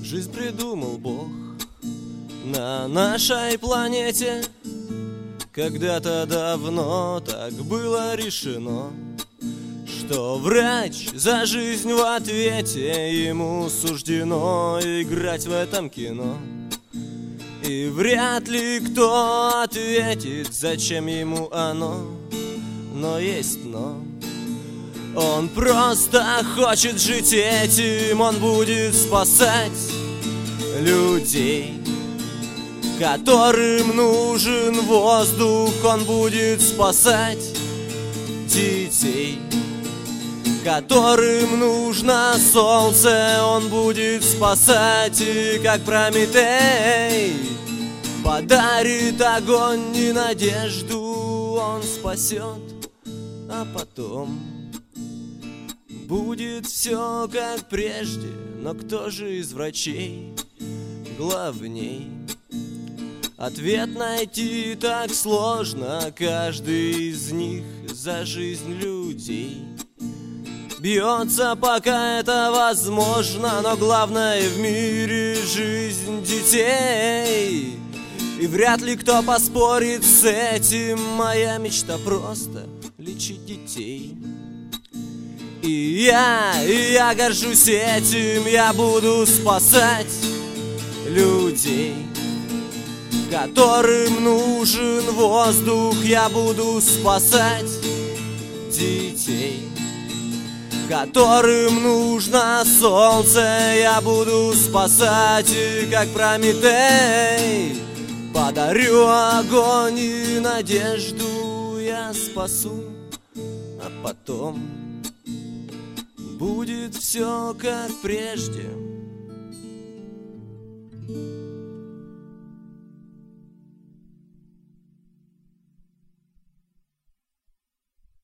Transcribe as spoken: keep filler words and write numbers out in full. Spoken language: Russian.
Жизнь придумал Бог на нашей планете. Когда-то давно так было решено, что врач за жизнь в ответе, ему суждено играть в этом кино. И вряд ли кто ответит, зачем ему оно. Но есть но. Он просто хочет жить этим, он будет спасать людей, которым нужен воздух, он будет спасать детей, которым нужно солнце, он будет спасать. И как Прометей подарит огонь и надежду, он спасет, а потом будет все как прежде. Но кто же из врачей главней? Ответ найти так сложно, каждый из них за жизнь людей бьется, пока это возможно. Но главное в мире жизнь детей, и вряд ли кто поспорит с этим. Моя мечта просто лечить детей. И я, и я горжусь этим, я буду спасать людей, которым нужен воздух, я буду спасать детей, которым нужно солнце, я буду спасать. И как Прометей подарю огонь и надежду, я спасу, а потом будет все как прежде.